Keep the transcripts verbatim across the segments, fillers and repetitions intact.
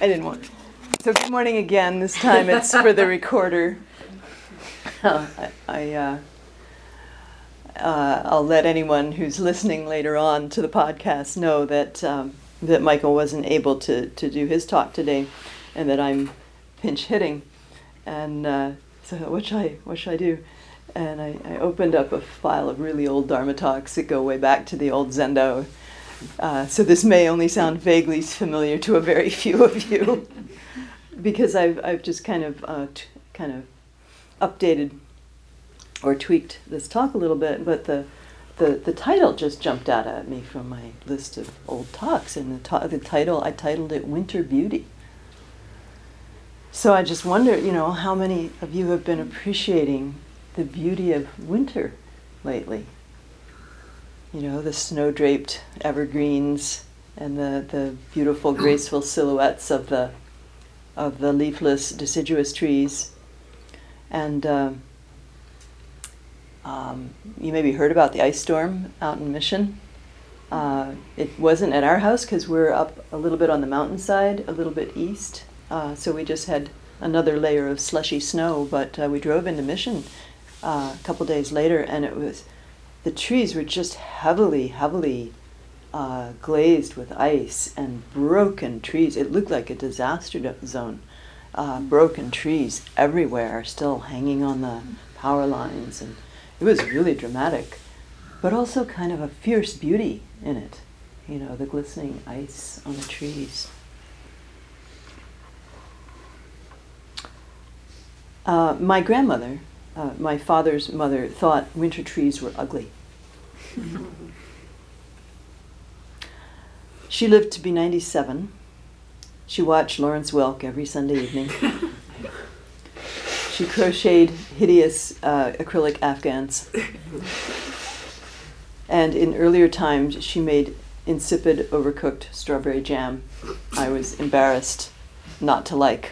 I didn't want. So good morning again. This time it's for the recorder. Uh, I, I uh, uh, I'll let anyone who's listening later on to the podcast know that um, that Michael wasn't able to, to do his talk today, and that I'm pinch hitting. And uh, so what should I what should I do? And I, I opened up a file of really old Dharma talks that go way back to the old Zendo. Uh, so this may only sound vaguely familiar to a very few of you, because I've I've just kind of uh, t- kind of updated or tweaked this talk a little bit. But the the the title just jumped out at me from my list of old talks, and the ta- the title I titled it "Winter Beauty." So I just wonder, you know, how many of you have been appreciating the beauty of winter lately? You know, the snow-draped evergreens and the, the beautiful, graceful silhouettes of the of the leafless, deciduous trees. And um, um, you maybe heard about the ice storm out in Mission. Uh, it wasn't at our house because we're up a little bit on the mountainside, a little bit east. Uh, so we just had another layer of slushy snow. But uh, we drove into Mission uh, a couple days later, and it was... the trees were just heavily, heavily uh, glazed with ice, and broken trees. It looked like a disaster zone. Uh, broken trees everywhere, still hanging on the power lines. And it was really dramatic, but also kind of a fierce beauty in it. You know, the glistening ice on the trees. Uh, my grandmother, Uh, my father's mother, thought winter trees were ugly. She lived to be ninety-seven. She watched Lawrence Welk every Sunday evening. She crocheted hideous uh, acrylic afghans. And in earlier times, she made insipid, overcooked strawberry jam I was embarrassed not to like.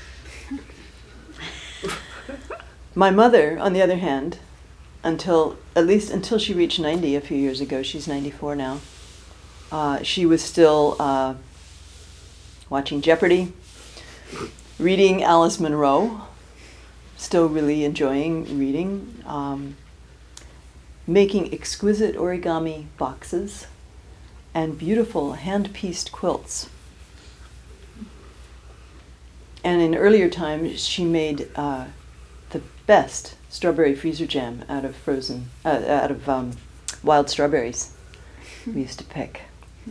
My mother, on the other hand, until at least until she reached ninety a few years ago, she's ninety-four now, uh, she was still uh, watching Jeopardy, reading Alice Munro, still really enjoying reading, um, making exquisite origami boxes, and beautiful hand-pieced quilts. And in earlier times, she made uh, best strawberry freezer jam out of frozen, uh, out of um, wild strawberries we used to pick.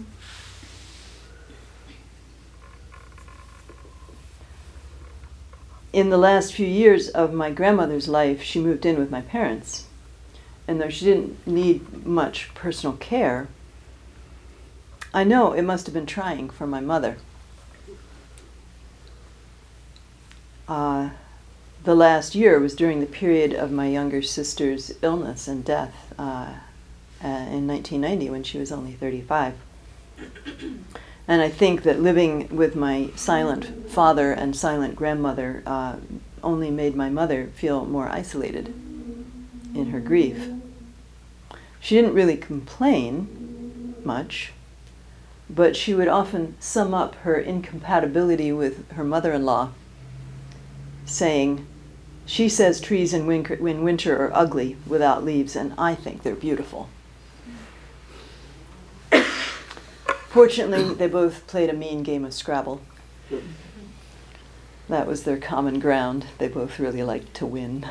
In the last few years of my grandmother's life, she moved in with my parents. And though she didn't need much personal care, I know it must have been trying for my mother. Uh, The last year was during the period of my younger sister's illness and death uh, uh, in nineteen ninety, when she was only thirty-five. And I think that living with my silent father and silent grandmother uh, only made my mother feel more isolated in her grief. She didn't really complain much, but she would often sum up her incompatibility with her mother-in-law, saying, "She says trees in winter, in winter are ugly without leaves, and I think they're beautiful." Fortunately, they both played a mean game of Scrabble. That was their common ground. They both really liked to win.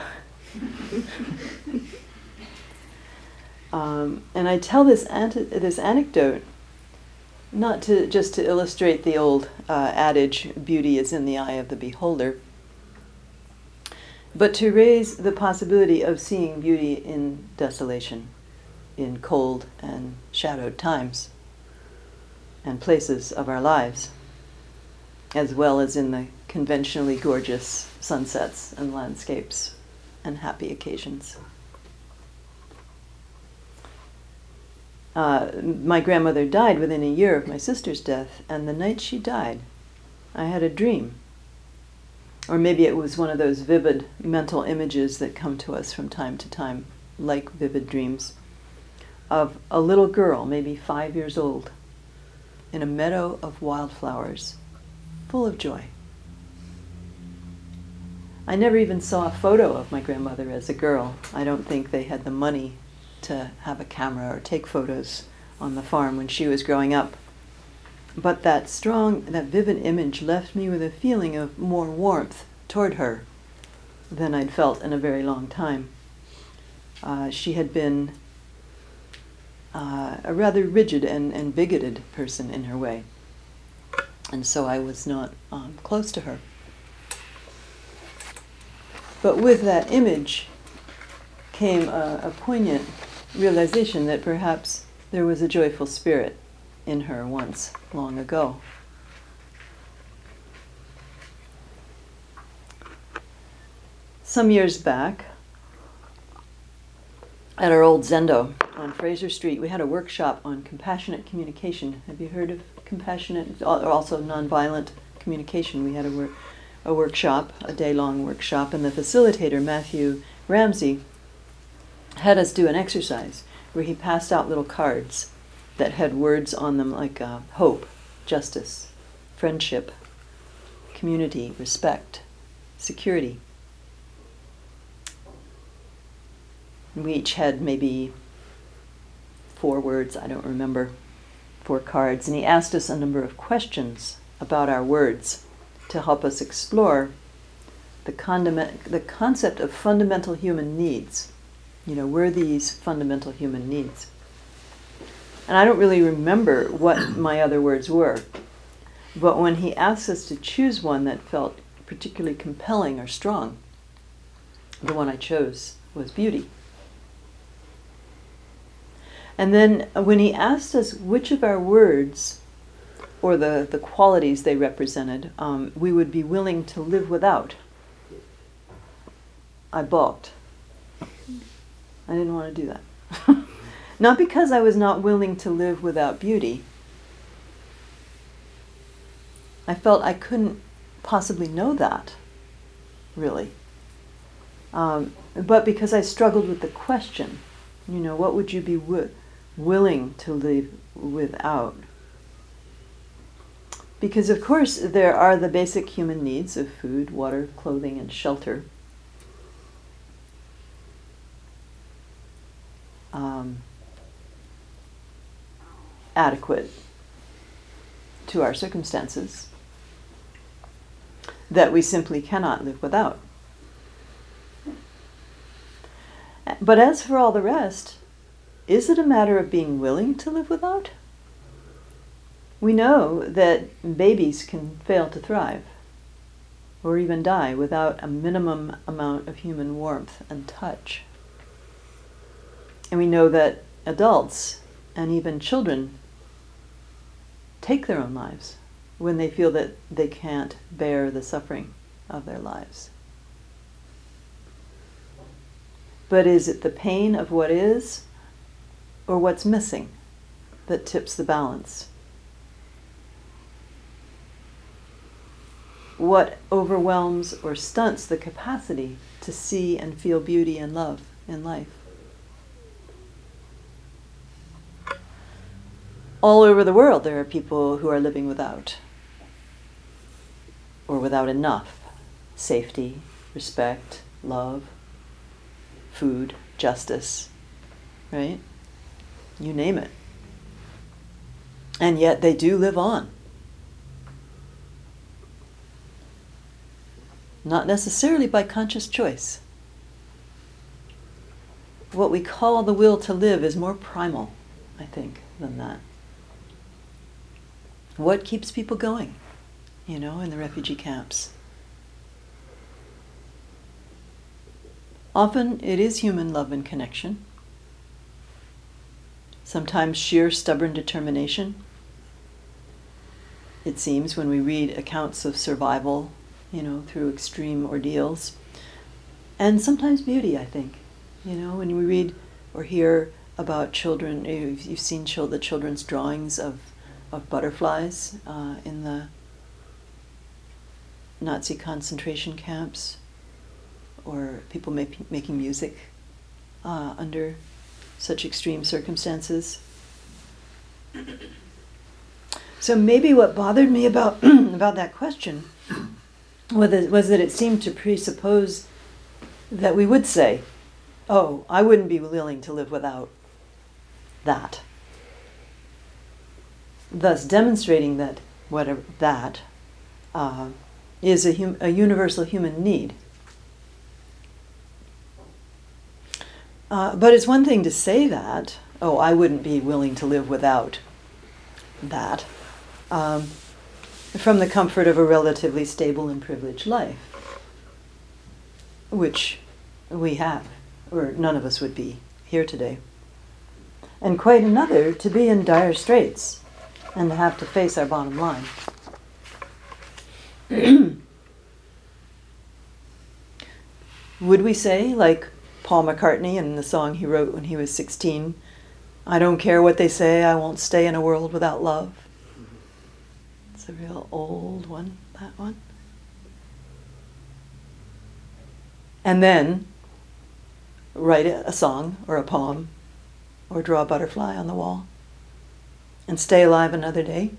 um, and I tell this ante- this anecdote not to just to illustrate the old uh, adage, "Beauty is in the eye of the beholder," but to raise the possibility of seeing beauty in desolation, in cold and shadowed times and places of our lives, as well as in the conventionally gorgeous sunsets and landscapes and happy occasions. Uh, my grandmother died within a year of my sister's death, and the night she died, I had a dream. Or maybe it was one of those vivid mental images that come to us from time to time, like vivid dreams, of a little girl, maybe five years old, in a meadow of wildflowers, full of joy. I never even saw a photo of my grandmother as a girl. I don't think they had the money to have a camera or take photos on the farm when she was growing up. But that strong, that vivid image left me with a feeling of more warmth toward her than I'd felt in a very long time. Uh, she had been uh, a rather rigid and, and bigoted person in her way, and so I was not um, close to her. But with that image came a, a poignant realization that perhaps there was a joyful spirit in her once, long ago. Some years back, at our old Zendo on Fraser Street, we had a workshop on compassionate communication. Have you heard of compassionate, or also nonviolent communication? We had a, wor- a workshop, a day-long workshop, and the facilitator, Matthew Ramsey, had us do an exercise where he passed out little cards that had words on them like uh, hope, justice, friendship, community, respect, security. And we each had maybe four words, I don't remember, four cards, and he asked us a number of questions about our words to help us explore the, condiment, the concept of fundamental human needs. You know, were these fundamental human needs? And I don't really remember what my other words were, but when he asked us to choose one that felt particularly compelling or strong, the one I chose was beauty. And then when he asked us which of our words, or the, the qualities they represented, um, we would be willing to live without, I balked. I didn't want to do that. Not because I was not willing to live without beauty. I felt I couldn't possibly know that, really. Um, but because I struggled with the question, you know, what would you be wi- willing to live without? Because of course there are the basic human needs of food, water, clothing, and shelter. Um, adequate to our circumstances that we simply cannot live without. But as for all the rest, is it a matter of being willing to live without? We know that babies can fail to thrive or even die without a minimum amount of human warmth and touch. And we know that adults and even children take their own lives when they feel that they can't bear the suffering of their lives. But is it the pain of what is or what's missing that tips the balance? What overwhelms or stunts the capacity to see and feel beauty and love in life? All over the world there are people who are living without, or without enough, safety, respect, love, food, justice, right? You name it. And yet they do live on. Not necessarily by conscious choice. What we call the will to live is more primal, I think, than that. What keeps people going, you know, in the refugee camps? Often it is human love and connection. Sometimes sheer stubborn determination. It seems when we read accounts of survival, you know, through extreme ordeals. And sometimes beauty, I think. You know, when we read or hear about children, you've, you've seen chil- the children's drawings of, of butterflies uh, in the Nazi concentration camps, or people make, making music uh, under such extreme circumstances. So maybe what bothered me about about that question was that, was that it seemed to presuppose that we would say, oh, I wouldn't be willing to live without that. Thus demonstrating that whatever that uh, is a, hum- a universal human need. Uh, but it's one thing to say that, oh, I wouldn't be willing to live without that, um, from the comfort of a relatively stable and privileged life, which we have, or none of us would be here today. And quite another to be in dire straits and to have to face our bottom line. Would we say, like Paul McCartney in the song he wrote when he was sixteen, I don't care what they say, I won't stay in a world without love? It's a real old one, that one. And then write a song or a poem or draw a butterfly on the wall and stay alive another day.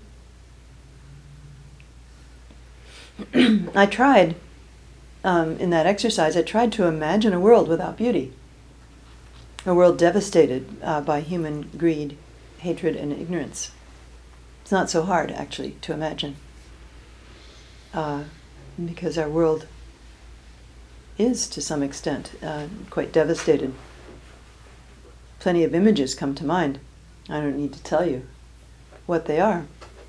I tried, um, in that exercise, I tried to imagine a world without beauty. A world devastated uh, by human greed, hatred, and ignorance. It's not so hard, actually, to imagine. Uh, because our world is, to some extent, uh, quite devastated. Plenty of images come to mind. I don't need to tell you what they are.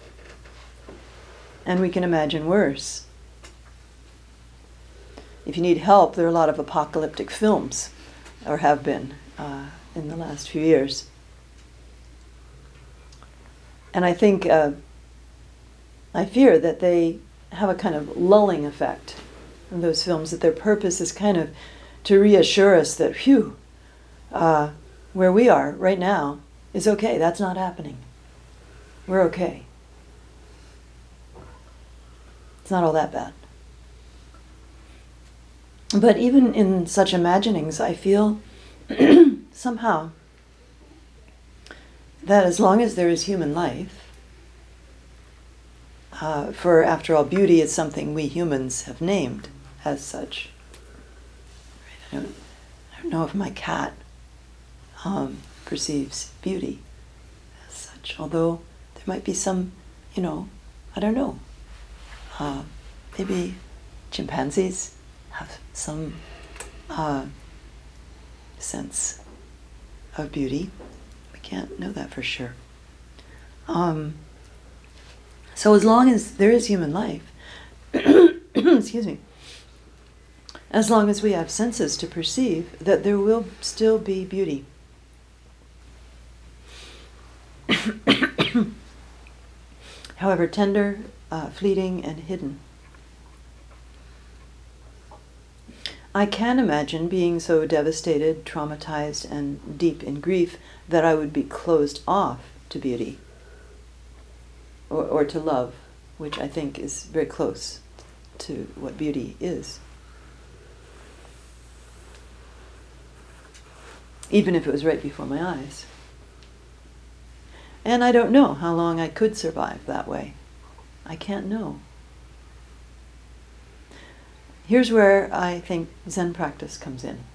And we can imagine worse. If you need help, there are a lot of apocalyptic films, or have been, uh, in the last few years. And I think, uh, I fear that they have a kind of lulling effect in those films, that their purpose is kind of to reassure us that, phew, uh, where we are right now is okay, that's not happening. We're okay. It's not all that bad. But even in such imaginings, I feel somehow that as long as there is human life, uh, for after all, beauty is something we humans have named as such. I don't, I don't know if my cat um, perceives beauty as such, although there might be some, you know, I don't know, uh, maybe chimpanzees have some uh, sense of beauty. We can't know that for sure. Um, so as long as there is human life, excuse me, as long as we have senses to perceive that there will still be beauty. However tender, uh, fleeting, and hidden. I can imagine being so devastated, traumatized, and deep in grief that I would be closed off to beauty, or, or to love, which I think is very close to what beauty is. Even if it was right before my eyes. And I don't know how long I could survive that way. I can't know. Here's where I think Zen practice comes in.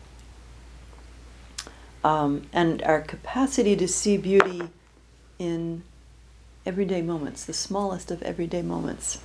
Um, and our capacity to see beauty in everyday moments, the smallest of everyday moments.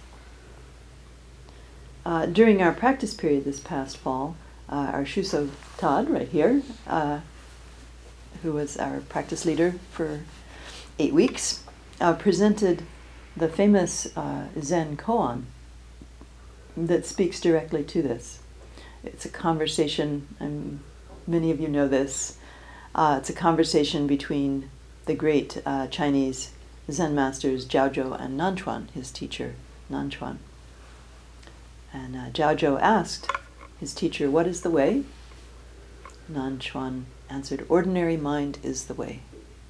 Uh, during our practice period this past fall, uh, our Shuso Todd, right here, uh, who was our practice leader for eight weeks, uh, presented the famous uh, Zen koan that speaks directly to this. It's a conversation, and many of you know this, uh, it's a conversation between the great uh, Chinese Zen masters Jiaozhou and Nanchuan, his teacher, Nanchuan. And uh, Jiaozhou asked his teacher, what is the way? Nanchuan answered, ordinary mind is the way.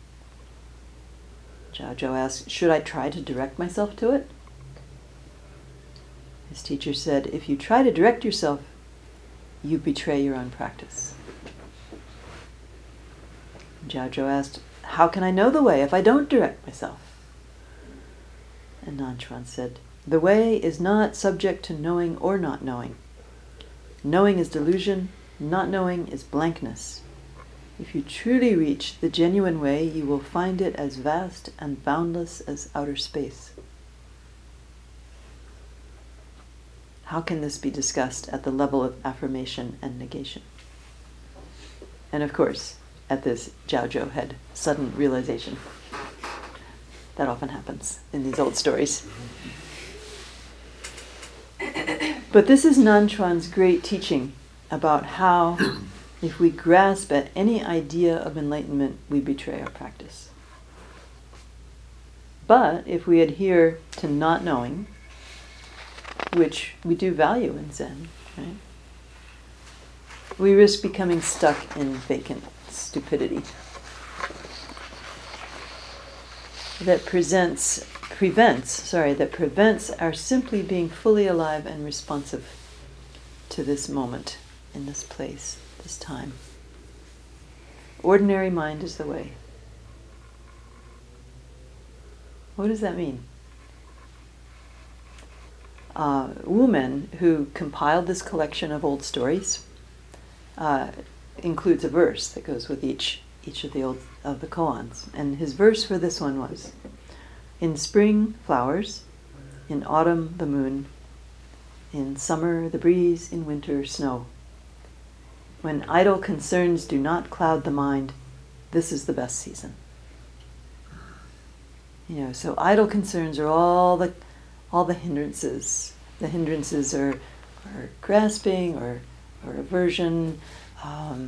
Jiaozhou asked, should I try to direct myself to it? His teacher said, if you try to direct yourself, you betray your own practice. Jiaozhou asked, how can I know the way if I don't direct myself? And Nanchuan said, "The way is not subject to knowing or not knowing. Knowing is delusion, not knowing is blankness. If you truly reach the genuine way, you will find it as vast and boundless as outer space." How can this be discussed at the level of affirmation and negation? And of course, at this, Jiao Zhou had sudden realization. That often happens in these old stories. But this is Nanchuan's great teaching about how, if we grasp at any idea of enlightenment, we betray our practice. But if we adhere to not knowing, which we do value in Zen, right? We risk becoming stuck in vacant stupidity that presents, prevents, sorry, that prevents our simply being fully alive and responsive to this moment, in this place, this time. Ordinary mind is the way. What does that mean? Uh, Wu Men, who compiled this collection of old stories, uh, includes a verse that goes with each each of the old of the koans. And his verse for this one was, "In spring, flowers; in autumn, the moon; in summer, the breeze; in winter, snow. When idle concerns do not cloud the mind, this is the best season." You know, so idle concerns are all the all the hindrances. The hindrances are, are grasping or, or aversion, um,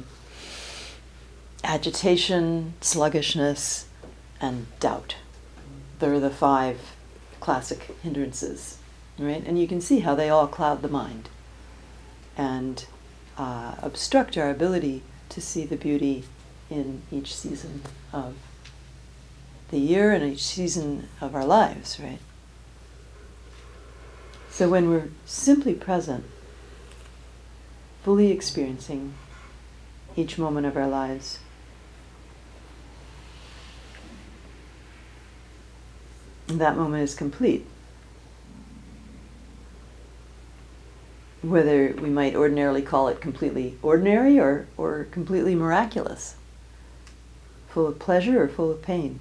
agitation, sluggishness, and doubt. They're the five classic hindrances, right? And you can see how they all cloud the mind and uh, obstruct our ability to see the beauty in each season of the year and each season of our lives, right? So when we're simply present, fully experiencing each moment of our lives, that moment is complete. Whether we might ordinarily call it completely ordinary or, or completely miraculous, full of pleasure or full of pain.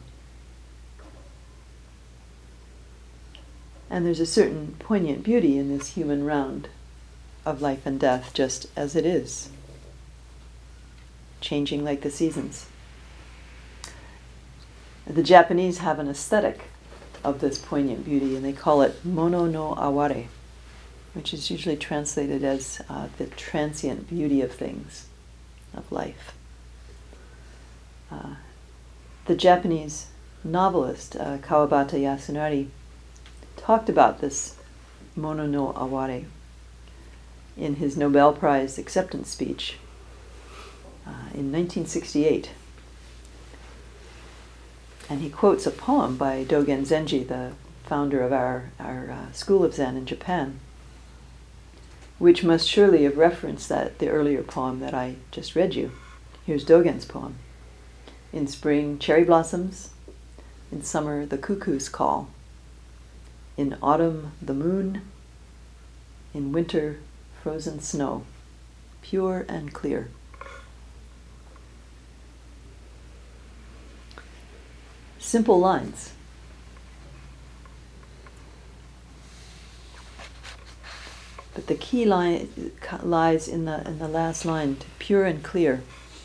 And there's a certain poignant beauty in this human round of life and death, just as it is, changing like the seasons. The Japanese have an aesthetic of this poignant beauty, and they call it mono no aware, which is usually translated as uh, the transient beauty of things, of life. Uh, the Japanese novelist uh, Kawabata Yasunari talked about this mono no aware in his Nobel Prize acceptance speech uh, in nineteen sixty-eight. And he quotes a poem by Dogen Zenji, the founder of our, our uh, School of Zen in Japan, which must surely have referenced that the earlier poem that I just read you. Here's Dogen's poem. "In spring, cherry blossoms. In summer, the cuckoos call. In autumn, the moon. In winter, frozen snow, pure and clear." Simple lines. But the key line lies in the in the last line, pure and clear.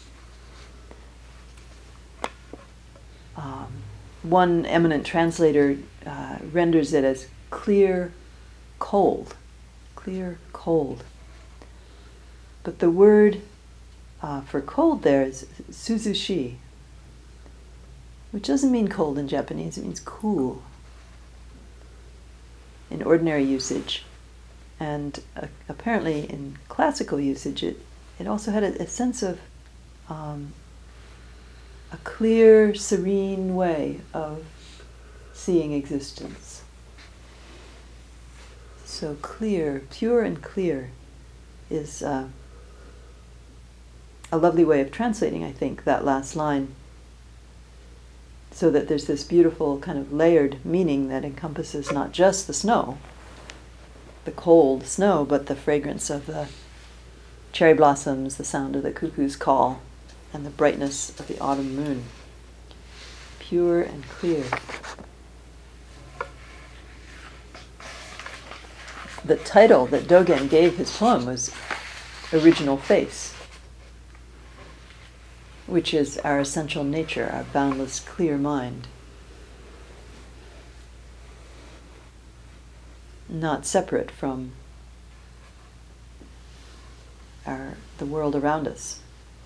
Um, one eminent translator uh, renders it as clear, cold, clear, cold. But the word uh, for cold there is suzushi, which doesn't mean cold in Japanese, it means cool in ordinary usage. And uh, apparently in classical usage, it, it also had a, a sense of um, a clear, serene way of seeing existence. So clear, pure and clear is uh, a lovely way of translating, I think, that last line. So that there's this beautiful kind of layered meaning that encompasses not just the snow, the cold snow, but the fragrance of the cherry blossoms, the sound of the cuckoo's call, and the brightness of the autumn moon. Pure and clear. The title that Dogen gave his poem was Original Face, which is our essential nature, our boundless, clear mind. Not separate from our, the world around us.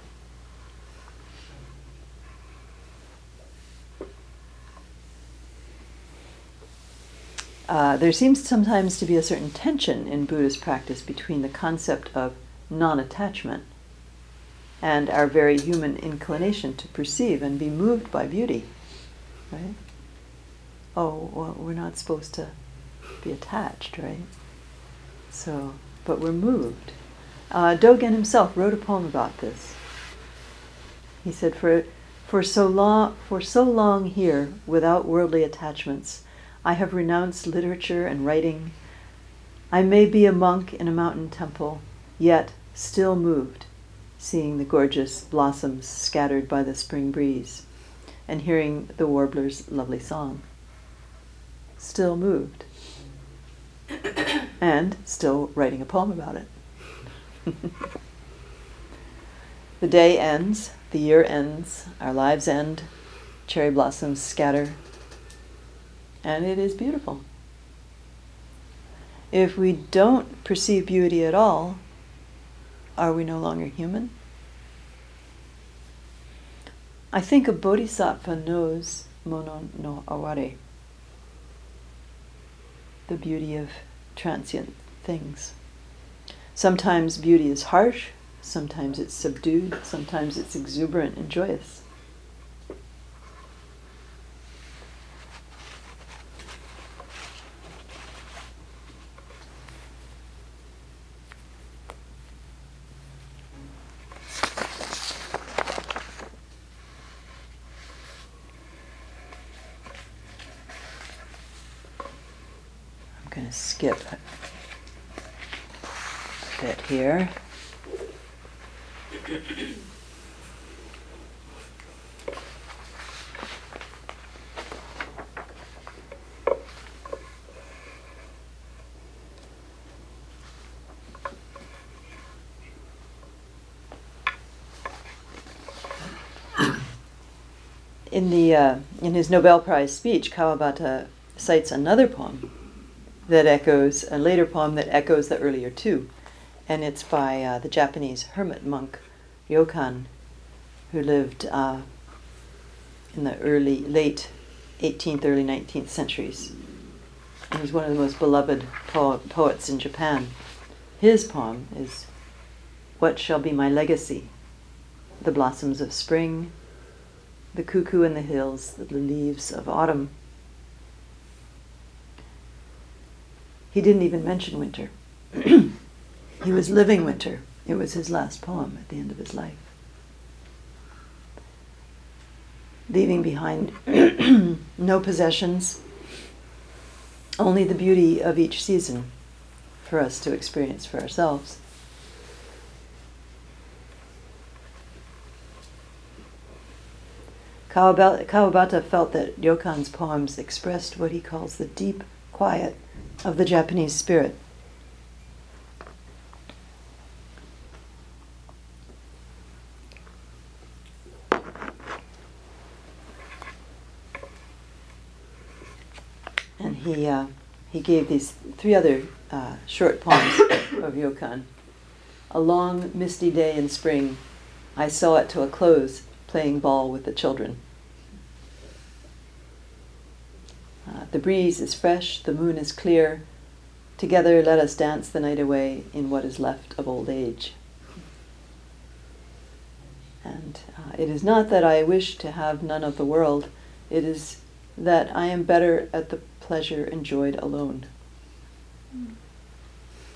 Uh, there seems sometimes to be a certain tension in Buddhist practice between the concept of non-attachment and our very human inclination to perceive and be moved by beauty, right? Oh, well, we're not supposed to be attached, right? So, but we're moved. Uh, Dogen himself wrote a poem about this. He said, "For for so long, for so long here, without worldly attachments, I have renounced literature and writing. I may be a monk in a mountain temple, yet still moved, seeing the gorgeous blossoms scattered by the spring breeze, and hearing the warbler's lovely song. Still moved, and still writing a poem about it." The day ends, the year ends, our lives end, cherry blossoms scatter, and it is beautiful. If we don't perceive beauty at all, are we no longer human? I think a bodhisattva knows mono no aware, the beauty of transient things. Sometimes beauty is harsh, sometimes it's subdued, sometimes it's exuberant and joyous. I'm going to skip a bit here. In the uh, in his Nobel Prize speech, Kawabata cites another poem that echoes, a later poem that echoes the earlier two, and it's by uh, the Japanese hermit monk Ryokan, who lived uh, in the early, late eighteenth, early nineteenth centuries. He was one of the most beloved po- poets in Japan. His poem is "What Shall Be My Legacy? The blossoms of spring, the cuckoo in the hills, the leaves of autumn." He didn't even mention winter. He was living winter. It was his last poem at the end of his life. Leaving behind no possessions, only the beauty of each season for us to experience for ourselves. Kawabata, Kawabata felt that Ryokan's poems expressed what he calls the deep quiet of the Japanese spirit. And he uh, he gave these three other uh, short poems of Ryokan. "A long misty day in spring, I saw it to a close, playing ball with the children. Uh, the breeze is fresh, the moon is clear. Together let us dance the night away in what is left of old age." And uh, it is not that I wish to have none of the world, it is that I am better at the pleasure enjoyed alone. Mm.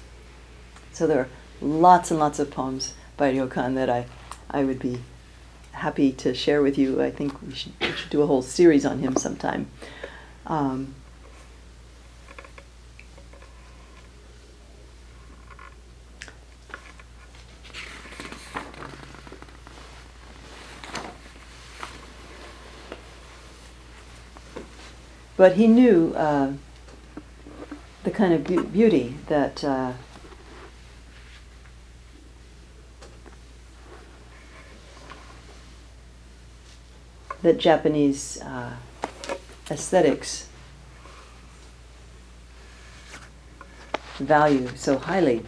So there are lots and lots of poems by Ryokan that I, I would be happy to share with you. I think we should, we should do a whole series on him sometime. Um, but he knew uh, the kind of be- beauty that uh, that Japanese uh, aesthetics value so highly.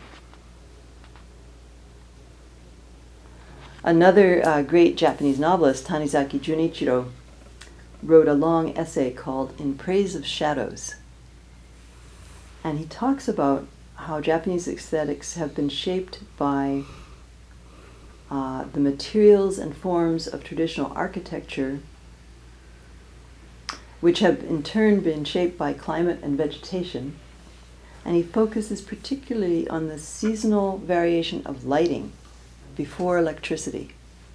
Another uh, great Japanese novelist, Tanizaki Junichiro, wrote a long essay called In Praise of Shadows. And he talks about how Japanese aesthetics have been shaped by uh, the materials and forms of traditional architecture, which have in turn been shaped by climate and vegetation. And he focuses particularly on the seasonal variation of lighting before electricity,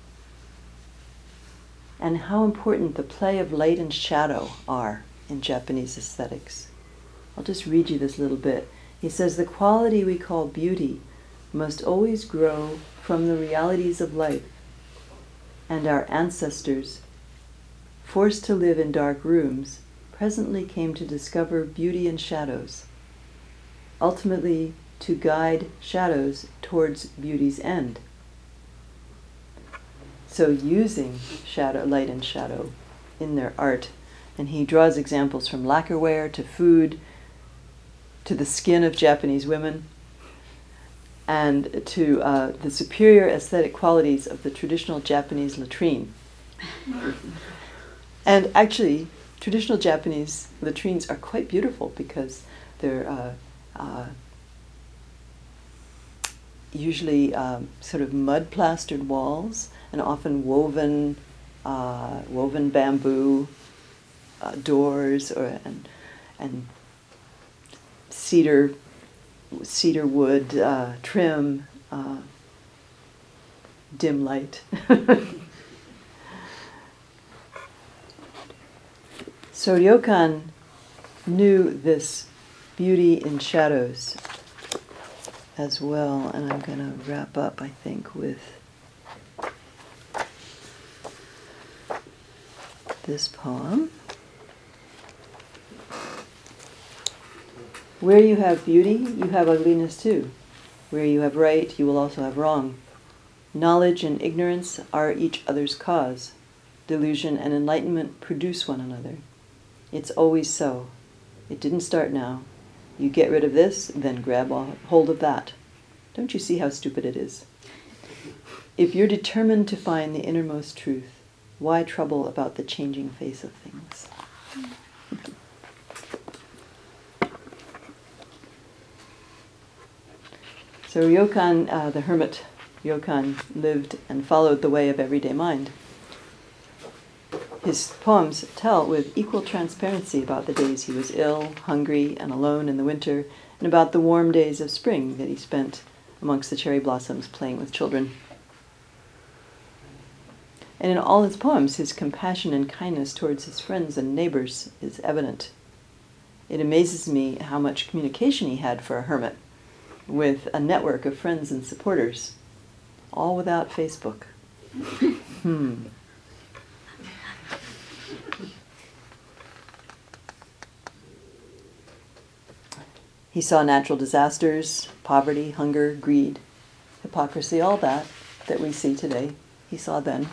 and how important the play of light and shadow are in Japanese aesthetics. I'll just read you this little bit. He says, the quality we call beauty must always grow from the realities of life, and our ancestors, forced to live in dark rooms, presently came to discover beauty in shadows, ultimately to guide shadows towards beauty's end. So using shadow, light and shadow in their art. And he draws examples from lacquerware to food, to the skin of Japanese women, and to uh, the superior aesthetic qualities of the traditional Japanese latrine. And actually, traditional Japanese latrines are quite beautiful because they're uh, uh, usually um, sort of mud-plastered walls, and often woven, uh, woven bamboo uh, doors, or and and cedar, cedar wood uh, trim, uh, dim light. So Ryokan knew this beauty in shadows as well, and I'm going to wrap up, I think, with this poem. Where you have beauty, you have ugliness too. Where you have right, you will also have wrong. Knowledge and ignorance are each other's cause. Delusion and enlightenment produce one another. It's always so. It didn't start now. You get rid of this, then grab hold of that. Don't you see how stupid it is? If you're determined to find the innermost truth, why trouble about the changing face of things? So Ryokan, uh, the hermit Ryokan, lived and followed the way of everyday mind. His poems tell with equal transparency about the days he was ill, hungry, and alone in the winter, and about the warm days of spring that he spent amongst the cherry blossoms playing with children. And in all his poems, his compassion and kindness towards his friends and neighbors is evident. It amazes me how much communication he had for a hermit, with a network of friends and supporters, all without Facebook. hmm. He saw natural disasters, poverty, hunger, greed, hypocrisy, all that that we see today, he saw then.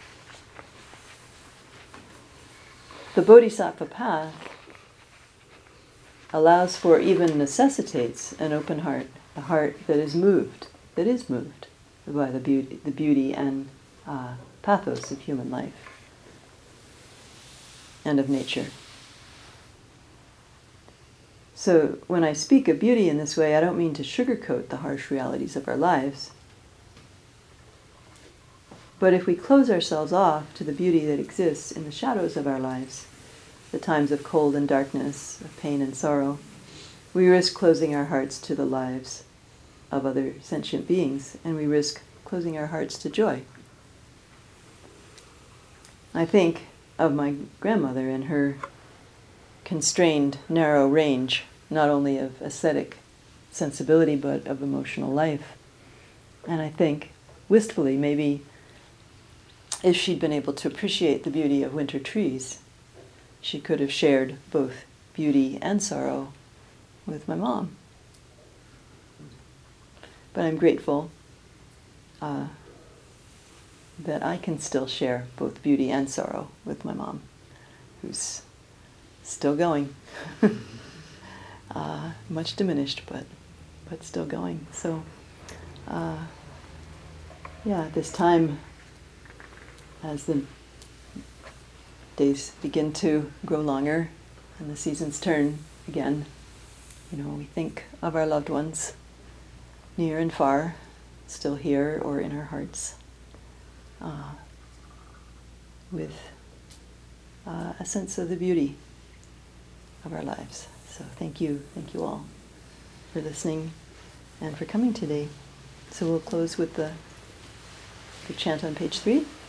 The Bodhisattva path allows for, even necessitates, an open heart, a heart that is moved, that is moved by the beauty, the beauty and uh, pathos of human life and of nature. So when I speak of beauty in this way, I don't mean to sugarcoat the harsh realities of our lives. But if we close ourselves off to the beauty that exists in the shadows of our lives, the times of cold and darkness, of pain and sorrow, we risk closing our hearts to the lives of other sentient beings, and we risk closing our hearts to joy. I think of my grandmother and her constrained, narrow range, not only of aesthetic sensibility, but of emotional life. And I think, wistfully, maybe if she'd been able to appreciate the beauty of winter trees, she could have shared both beauty and sorrow with my mom. But I'm grateful uh, that I can still share both beauty and sorrow with my mom, who's still going. uh, much diminished, but but still going. So, uh, yeah, at this time, as the days begin to grow longer and the seasons turn again, you know, we think of our loved ones, near and far, still here or in our hearts, uh, with uh, a sense of the beauty of our lives. So thank you, thank you all for listening and for coming today. So we'll close with the, the chant on page three.